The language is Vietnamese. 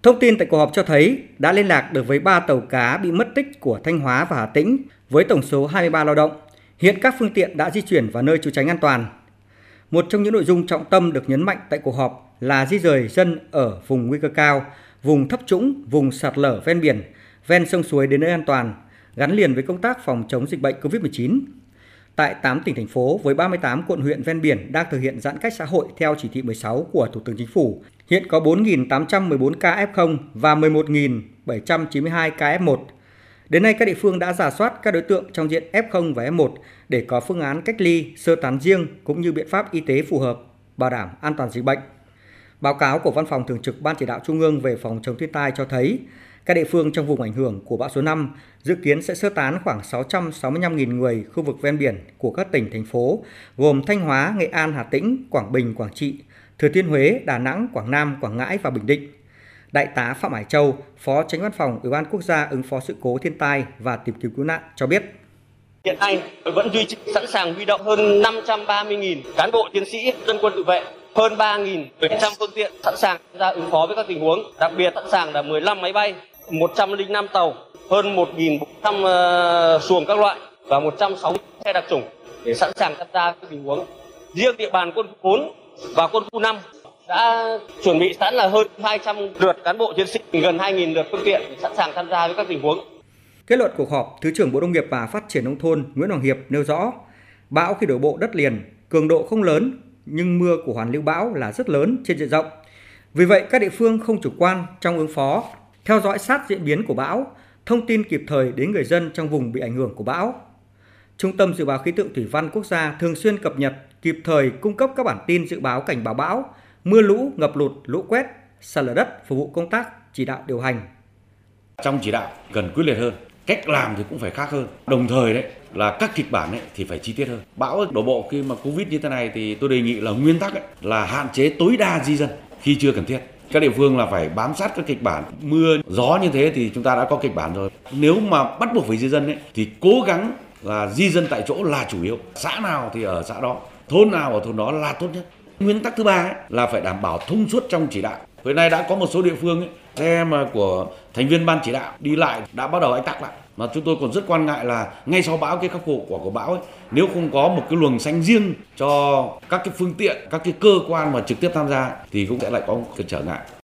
Thông tin tại cuộc họp cho thấy đã liên lạc được với 3 tàu cá bị mất tích của Thanh Hóa và Hà Tĩnh với tổng số 23 lao động. Hiện các phương tiện đã di chuyển vào nơi trú tránh an toàn. Một trong những nội dung trọng tâm được nhấn mạnh tại cuộc họp là di dời dân ở vùng nguy cơ cao, vùng thấp trũng, vùng sạt lở ven biển, ven sông suối đến nơi an toàn, gắn liền với công tác phòng chống dịch bệnh COVID-19. Tại 8 tỉnh, thành phố với 38 quận huyện ven biển đang thực hiện giãn cách xã hội theo chỉ thị 16 của Thủ tướng Chính phủ. Hiện có 4.814 ca F0 và 11.792 ca F1. Đến nay, các địa phương đã rà soát các đối tượng trong diện F0 và F1 để có phương án cách ly, sơ tán riêng cũng như biện pháp y tế phù hợp, bảo đảm an toàn dịch bệnh. Báo cáo của Văn phòng Thường trực Ban Chỉ đạo Trung ương về phòng chống thiên tai cho thấy, các địa phương trong vùng ảnh hưởng của bão số 5 dự kiến sẽ sơ tán khoảng 665.000 người khu vực ven biển của các tỉnh, thành phố gồm Thanh Hóa, Nghệ An, Hà Tĩnh, Quảng Bình, Quảng Trị, Thừa Thiên Huế, Đà Nẵng, Quảng Nam, Quảng Ngãi và Bình Định. Đại tá Phạm Hải Châu, Phó Chánh Văn phòng Ủy ban Quốc gia ứng phó sự cố thiên tai và tìm kiếm cứu nạn cho biết. Hiện nay vẫn duy trì sẵn sàng huy động hơn 530.000 cán bộ chiến sĩ dân quân tự vệ, hơn 3.700 phương tiện sẵn sàng ra ứng phó với các tình huống. Đặc biệt sẵn sàng là 15 máy bay, 105 tàu, hơn 1.400 xuồng các loại và 160 xe đặc chủng để sẵn sàng tham gia các tình huống. Riêng địa bàn quân khu 4 và quân khu 5 đã chuẩn bị sẵn là hơn 200 lượt cán bộ chiến sĩ, gần 2.000 lượt phương tiện sẵn sàng tham gia với các tình huống. Kết luận cuộc họp, Thứ trưởng Bộ Nông nghiệp và Phát triển Nông thôn Nguyễn Hoàng Hiệp nêu rõ, bão khi đổ bộ đất liền, cường độ không lớn nhưng mưa của hoàn lưu bão là rất lớn trên diện rộng. Vì vậy, các địa phương không chủ quan trong ứng phó, theo dõi sát diễn biến của bão, thông tin kịp thời đến người dân trong vùng bị ảnh hưởng của bão. Trung tâm Dự báo Khí tượng Thủy văn Quốc gia thường xuyên cập nhật, kịp thời cung cấp các bản tin dự báo cảnh báo bão, mưa lũ, ngập lụt, lũ quét, sạt lở đất phục vụ công tác chỉ đạo điều hành. Trong chỉ đạo cần quyết liệt hơn, cách làm thì cũng phải khác hơn. Đồng thời đấy là các kịch bản thì phải chi tiết hơn. Bão đổ bộ khi mà Covid như thế này thì tôi đề nghị là nguyên tắc là hạn chế tối đa di dân khi chưa cần thiết. Các địa phương là phải bám sát các kịch bản. Mưa, gió như thế thì chúng ta đã có kịch bản rồi. Nếu mà bắt buộc phải di dân thì cố gắng là di dân tại chỗ là chủ yếu. Xã nào thì ở xã đó, thôn nào ở thôn đó là tốt nhất. Nguyên tắc thứ ba là phải đảm bảo thông suốt trong chỉ đạo. Hiện nay đã có một số địa phương xe mà của thành viên ban chỉ đạo đi lại đã bắt đầu ách tắc lại. Mà chúng tôi còn rất quan ngại là ngay sau bão, cái khắc phục của bão nếu không có một cái luồng xanh riêng cho các cái phương tiện, các cái cơ quan mà trực tiếp tham gia thì cũng sẽ lại có một cái trở ngại.